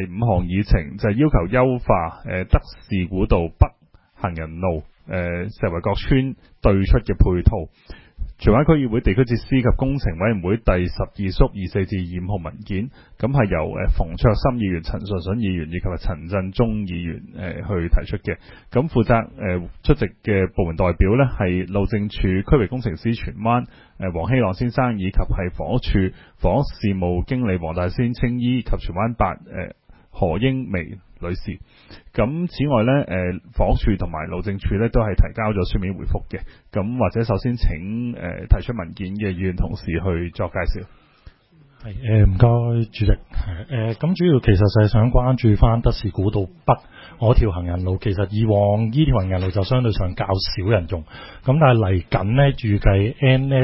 第5項議程就係要求優化德士古道北行人路石圍角村對出嘅配套。荃灣區議會地區設施及工程委員會第12縮24至25號文件，咁係由馮卓森議員、陳順順議員以及陳振中議員去提出嘅。咁負責出席嘅部門代表呢係路政署區域工程師荃灣黃希朗先生，以及係房屋署房屋事務經理黃大仙青衣及荃灣8何英薇女士。咁此外呢，房屋署同埋路政署呢都係提交咗書面回覆嘅。咁或者首先請提出文件嘅議員同事去作介紹。 係唔該主席。咁主要其實就係想關注翻德士古道北嗰條行人路。其實以往呢條行人路就相對上較少人用，咁但係嚟緊呢，預計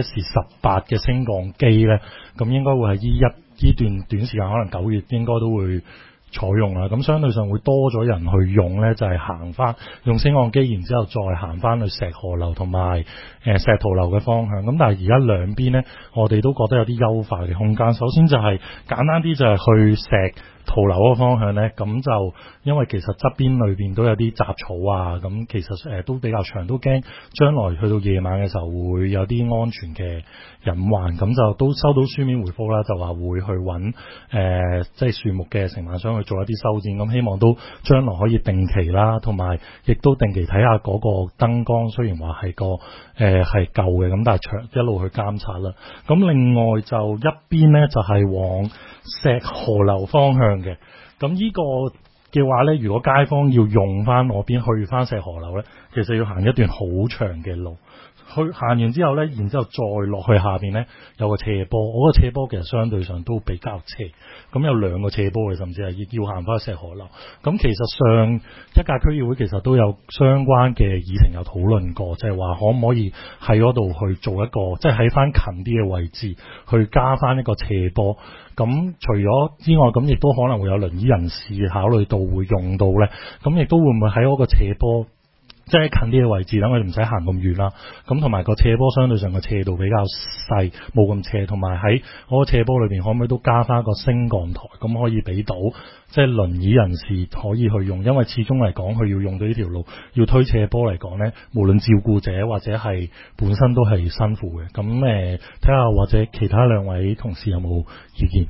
NS18 嘅升降機呢，咁應該會係呢段短時間，可能9月應該都會採用啦。咁相對上會多咗人去用呢，就係行翻用升降機，然之後再行翻去石河樓同埋石桃樓嘅方向。咁但係而家兩邊呢，我哋都覺得有啲優化嘅空間。首先就係簡單啲，就係去石桃樓嗰個方向呢，咁就因為其實側邊裏邊都有啲雜草啊，咁其實都比較長，都驚將來去到夜晚嘅時候會有啲安全嘅隱患。咁就都收到書面回覆啦，就話會去揾即係樹木嘅承辦商去做一啲修剪。咁希望都將來可以定期啦，同埋亦都定期睇下嗰個燈光，雖然話係係舊嘅，咁但係一路去監察啦。咁另外就一邊呢，就係往石河樓方向嘅，咁呢個嘅話呢，如果街坊要用翻嗰邊去翻石河樓呢，其實要行一段好長嘅路。去行完之後呢，然之後再落去下邊呢，有個斜坡，嗰個斜坡其實相對上都比較斜，咁有2個斜坡嘅，甚至係要行翻石河樓。咁其實上一屆區議會其實都有相關嘅議程有討論過，即係話可唔可以喺嗰度去做一個，即係喺翻近啲嘅位置去加翻一個斜坡。咁除咗之外，咁亦都可能會有輪椅人士考慮到會用到呢，咁亦都會唔會喺嗰個斜坡，即係近啲嘅位置，等佢哋唔使行咁遠啦。咁同埋個斜坡相對上個斜度比較細，冇咁斜，同埋喺嗰個斜坡裏邊可唔可以都加翻個升降台，咁可以俾到即係輪椅人士可以去用。因為始終嚟講，佢要用到呢條路，要推斜坡嚟講呢，無論照顧者或者係本身都係辛苦嘅。咁睇下或者其他2位同事有冇意見？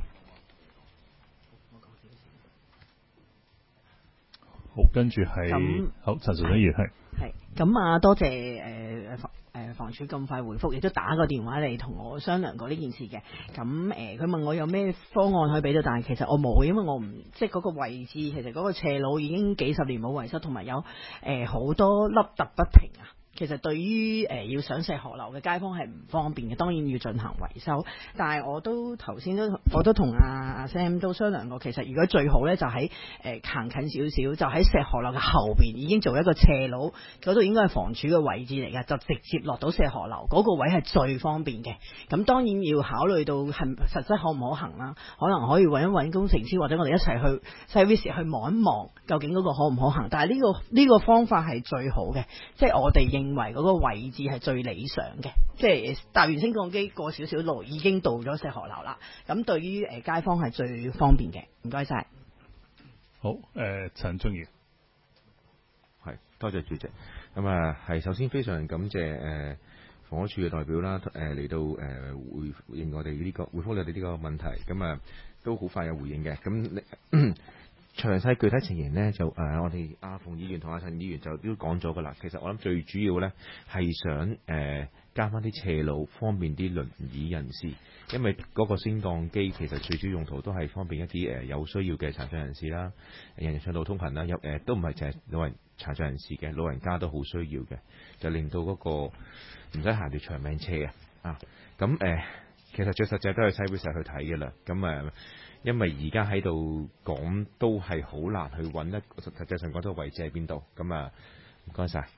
好，跟住係好陳順順議員係咁啊，多謝房署咁快回覆，亦都打個電話嚟同我商量過呢件事嘅。咁佢問我有咩方案可以俾到，但係其實我冇，因為我唔即係嗰個位置，其實嗰個斜路已經幾十年冇維修，同埋有好多凹凸不平啊。其實對於要上石河樓嘅街坊係唔方便嘅，當然要進行維修。但係我都頭先我都同阿 Sam 都商量過，其實如果最好呢，就喺行近少少，就喺石河樓嘅後邊已經做一個斜路，嗰度應該係房署嘅位置嚟嘅，就直接落到石河樓嗰個位係最方便嘅。咁當然要考慮到係實質可唔可行啦，可能可以揾一揾工程師或者我哋一齊去 service 去望一望究竟嗰個可唔可行。但係呢個方法係最好嘅，即係我哋認為嗰個位置係最理想嘅，即係搭完升降機過少少路已經到咗石河樓啦。咁對於街坊係最方便嘅。唔該晒。 好，陳忠義係多謝主席。咁啊係首先非常感謝房屋署嘅代表啦，嚟到回應我哋呢個回覆你哋呢個問題。咁啊都好快有回應嘅。咁詳細具體情形呢，就我哋阿馮議員同阿陳議員就都講咗噶啦。其實我諗最主要呢係想加翻啲斜路，方便啲輪椅人士，因為嗰個升降機其實最主要用途都係方便一啲有需要嘅殘障人士啦，人人暢道通行啦，都唔係淨係殘障人士嘅，老人家都好需要嘅，就令到嗰個唔使行條長命車啊！咁其實最實際都係西會社去睇嘅啦。咁因為而家喺度講都係好難去揾一個實際上講到位置喺邊度。咁唔該晒。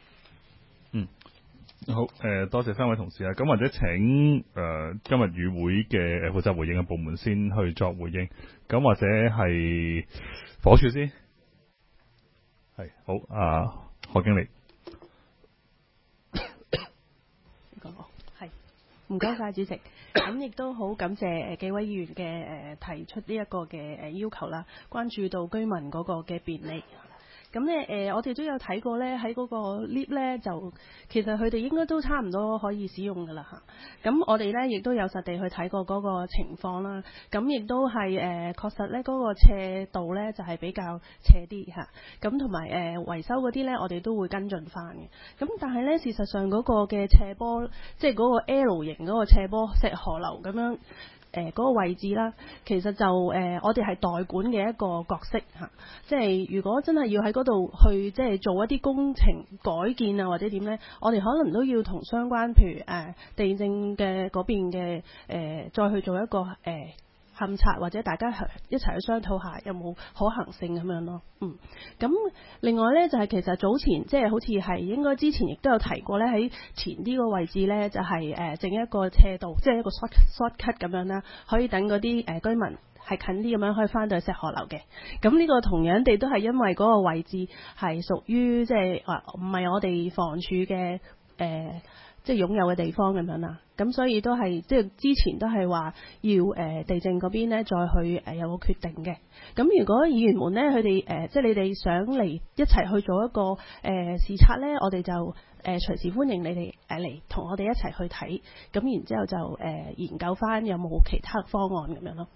好，多謝3位同事啊。咁或者請今日與會嘅負責回應嘅部門先去作回應。咁或者係火署先，係好何經理。 係，唔該晒主席。 咁亦都好感謝幾位議員嘅提出呢一個嘅要求啦，關注到居民嗰個嘅便利。咁咧我哋都有睇過咧，喺嗰個 lift 咧就其實佢哋應該都差唔多可以使用㗎啦嚇。咁我哋咧亦都有實地去睇過嗰個情況啦。咁亦都係確實咧嗰個斜度咧就係比較斜啲嚇。咁同埋維修嗰啲咧，我哋都會跟進翻嘅。咁但係咧事實上嗰個嘅斜坡，即係嗰個 L 型嗰個斜坡石河流咁樣。嗰個位置啦，其實就我哋係代管嘅一個角色嚇，即係如果真係要喺嗰度去即係做一啲工程改建啊或者點呢，我哋可能都要同相關譬如地政嘅嗰邊嘅再去做一個勘察或者大家一齊去商討下有冇可行性咁樣咯。咁另外呢，就係其實早前即係好似係應該之前亦都有提過呢，喺前啲個位置呢，就係整一個斜道，即係一個 short cut 咁樣啦，可以等嗰啲居民係近啲咁樣可以翻到去石河流嘅。咁呢個同樣地都係因為嗰個位置係屬於即係唔係我哋房署嘅即係擁有嘅地方咁樣啦，咁所以都係即係之前都係話要地政嗰邊咧再去有個決定嘅。咁如果議員們咧佢哋即係你哋想嚟一齊去做一個視察咧，我哋就隨時歡迎你哋嚟同我哋一齊去睇，咁然之後就研究翻有冇其他方案咁樣咯。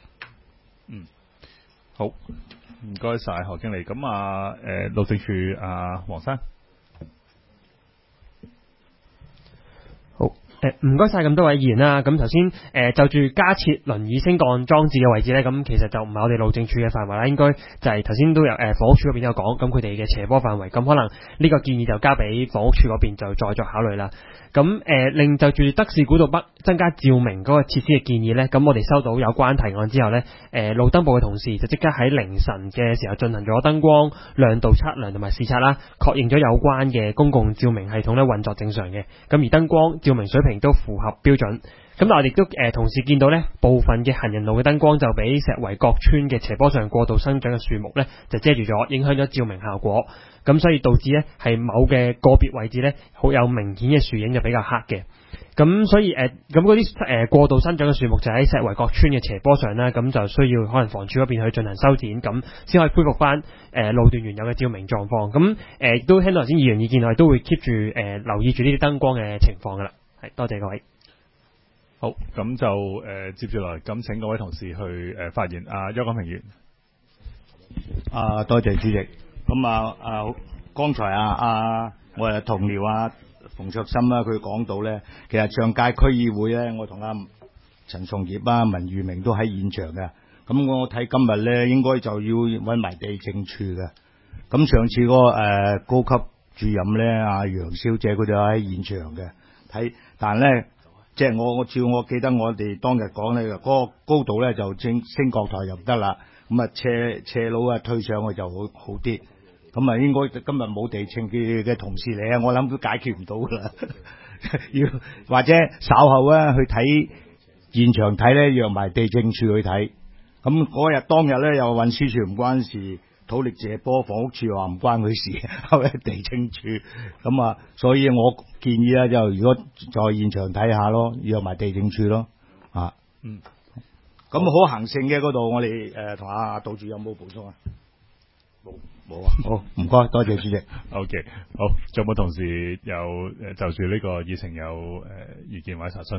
好，唔該晒何經理。咁路政署黃生。 唔該晒咁多位議員啦。咁頭先就住加設輪椅升降裝置嘅位置呢，咁其實就唔係我哋路政署嘅範圍啦，應該就係頭先都有房屋署嗰邊有講，咁佢哋嘅斜坡範圍，咁可能呢個建議就交俾房屋署嗰邊就再作考慮啦。咁另就住德士古道北增加照明嗰個設施嘅建議呢，咁我哋收到有關提案之後呢，路燈部嘅同事就即刻喺凌晨嘅時候進行咗燈光亮度測量同埋視察啦，確認咗有關嘅公共照明系統呢運作正常嘅，咁而燈光照明水平都符合標準。咁我哋都同時見到呢部分嘅行人路嘅燈光就俾石圍角村嘅斜坡上過度生長嘅樹木呢就遮住咗，影響咗照明效果。咁所以導致呢係某嘅個別位置呢好有明顯嘅樹影就比較黑嘅。咁所以咁嗰啲過度生長嘅樹木就喺石圍角村嘅斜坡上啦，咁就需要可能房署嗰邊去進行修剪，咁先可以恢復翻路段原有嘅照明狀況。咁亦都聽到頭先議員意見，我哋都會 keep 住留意住呢啲燈光嘅情況噶啦。係，多謝各位。 好，咁就接住來咁請各位同事去發言。邱廣平議員。 多謝主席。咁剛才我哋同僚馮卓森啦，佢講到咧，其實上屆區議會咧，我同陳崇業文裕明都喺現場嘅。咁我睇今日咧，應該就要揾埋地政處嘅。咁上次嗰個高級主任咧，楊小姐佢就喺現場嘅睇，但咧即係我記得我哋當日講咧，嗰個高度咧就升降台又唔得啦，咁斜路推上去就好啲。咁應該今日冇地政嘅同事嚟我諗都解決唔到噶啦。要或者稍後去睇現場睇咧，約埋地政處去睇。咁嗰日當日咧又運輸處唔關事，土力斜坡房屋處話唔關佢事，後嚟地政處。咁所以我建議咧就如果在現場睇下咯，約埋地政處咯。咁可行性嘅嗰度，我哋同杜主有冇補充啊？冇啊，好，唔該，多謝主席。 OK， 好，仲有冇同事有就住呢個議程有意見或者查詢？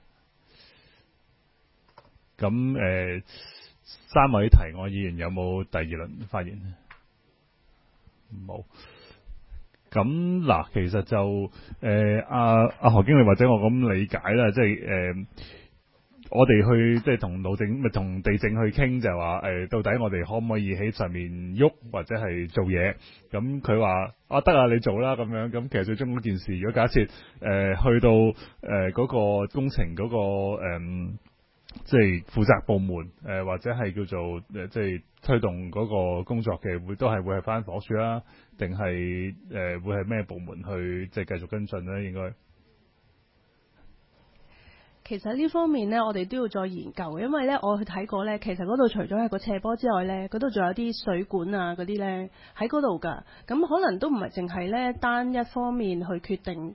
咁三位提案議員有冇第二輪發言？冇。咁嗱，其實就阿何經理或者我咁理解啦，即係我哋去即係同同地政去傾，就係話到底我哋可唔可以喺上面喐或者係做嘢？咁佢話得啊，你做啦咁樣。咁其實最終嗰件事，如果假設去到嗰個工程嗰個即係負責部門或者係叫做即係推動嗰個工作嘅，都係會係翻房署啦，定係會係咩部門去即係繼續跟進咧？應該。 其實呢方面呢，我哋都要再研究，因為呢，我去睇過呢，其實嗰度除咗係個斜坡之外呢，嗰度仲有啲水管嗰啲呢喺嗰度㗎。咁可能都唔係淨係呢單一方面去決定，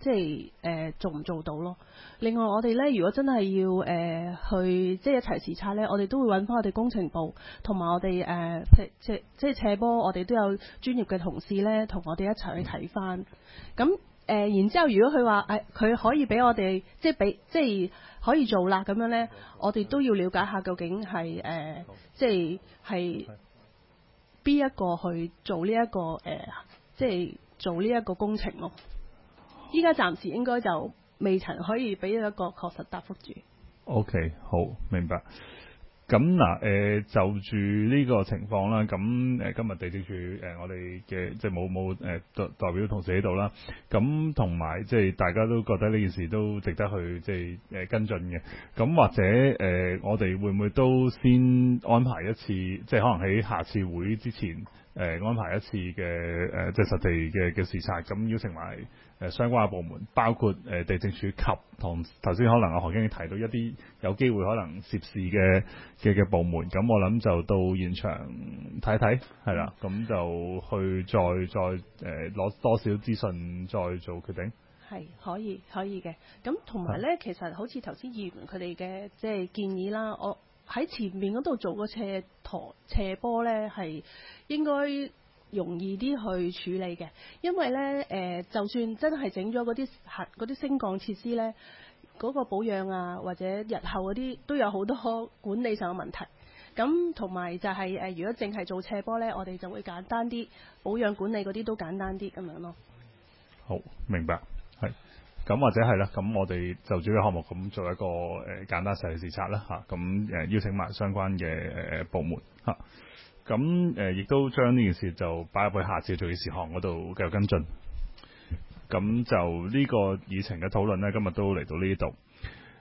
即係做唔做到咯。另外我哋咧，如果真係要去即係一齊視察咧，我哋都會揾翻我哋工程部同埋我哋即係斜坡，我哋都有專業嘅同事咧，同我哋一齊去睇翻。咁然之後，如果佢話佢可以俾我哋即係可以做啦咁樣咧，我哋都要了解下究竟係即係邊一個去做呢一個即係做呢一個工程咯。依家暫時應該就未曾可以俾一個確實答覆住。 OK， 好，明白。咁嗱，就住呢個情況啦，咁今日地政署我哋嘅即係冇代表同事喺度啦，咁同埋即係大家都覺得呢件事都值得去即係跟進嘅。咁或者我哋會唔會都先安排一次，即係可能喺下次會之前安排一次嘅即係實地嘅視察，咁邀請埋相關嘅部門，包括地政署及同頭先可能何經理提到一啲有機會可能涉事嘅部門，咁我諗就到現場睇睇，係啦，咁就去再攞多少資訊再做決定。 係可以嘅。咁同埋咧，其實好似頭先議員佢哋嘅即係建議啦，我喺前面嗰度做個斜坡咧，係應該容易啲去處理嘅，因為咧就算真係整咗嗰啲升降設施咧，嗰個保養啊或者日後嗰啲都有好多管理上嘅問題。咁同埋就係如果淨係做斜坡咧，我哋就會簡單啲，保養管理嗰啲都簡單啲咁樣咯。 好，明白，係。咁或者係啦，咁我哋就住呢個項目咁做一個簡單實地視察啦嚇，咁邀請埋相關嘅部門嚇，咁亦都將呢件事就擺入去下次做嘅事項嗰度繼續跟進。咁就呢個議程嘅討論呢，今日都嚟到呢度。